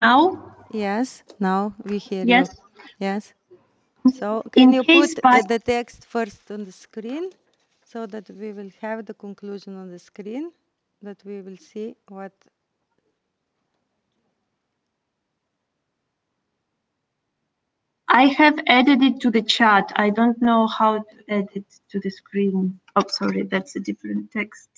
Now? Yes, now we hear you. Yes. Yes. So can In you case put by the text first on the screen so that we will have the conclusion on the screen, that we will see what. I have added it to the chat. I don't know how to add it to the screen. Oh, sorry, that's a different text.